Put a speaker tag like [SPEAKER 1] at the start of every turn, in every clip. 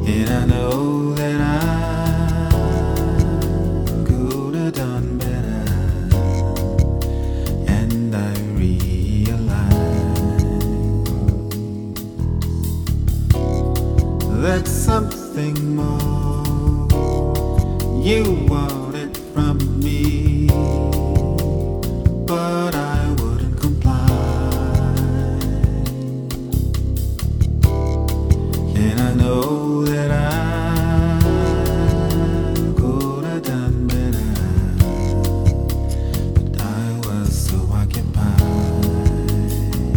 [SPEAKER 1] And I know that I could have done better, and I realize that something more you wanted from me, but I wouldn't comply. And I know that I could have done better, but I was so occupied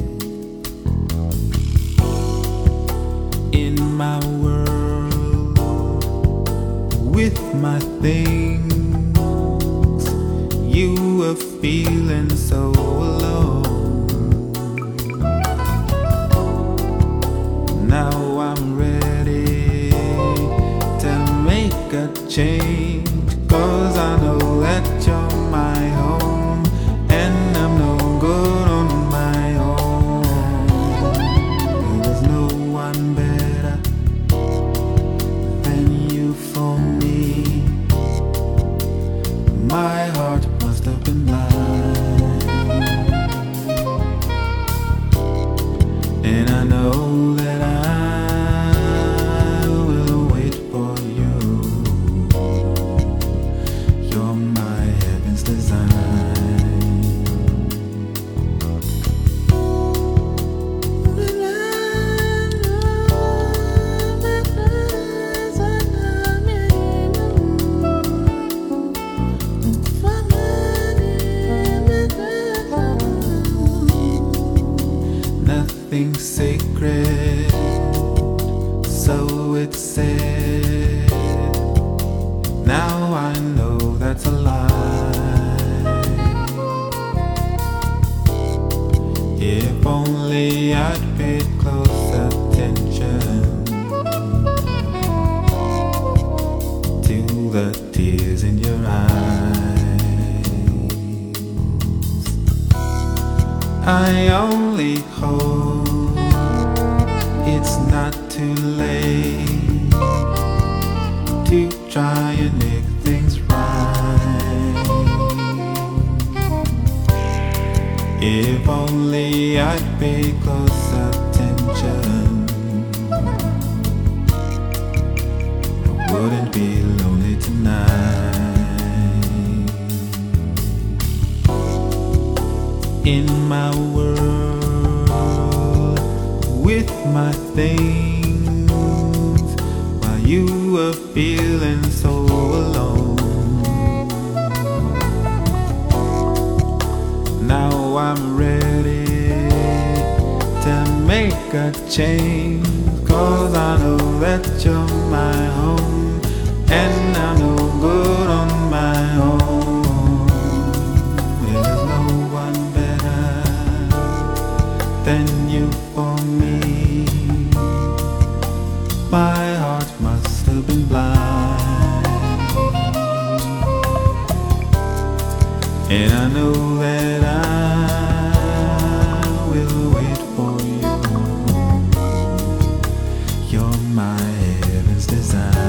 [SPEAKER 1] in my world with my things. You were feeling so alone. Now I'm ready to make a change, 'cause I know that you're my home, and I'm no good on my own. There's no one better than you for me. My heart must have been blind, and I know that I will wait for you. You're my heaven's design. Nothing sacred, so it's said. Now I know that's a lie. If only I'd paid close attention to the tears in your eyes. I only hope it's not too late to try and make things right. If only I'd pay close attention, I wouldn't be lonely tonight. In my world with my things, while you were feeling so alone. Now I'm ready to make a change, 'cause I know that you're my home, and I'm no good on my own. There's no one better than you for me. My heart must have been blind, and I know that I will wait for you. You're my heaven's design.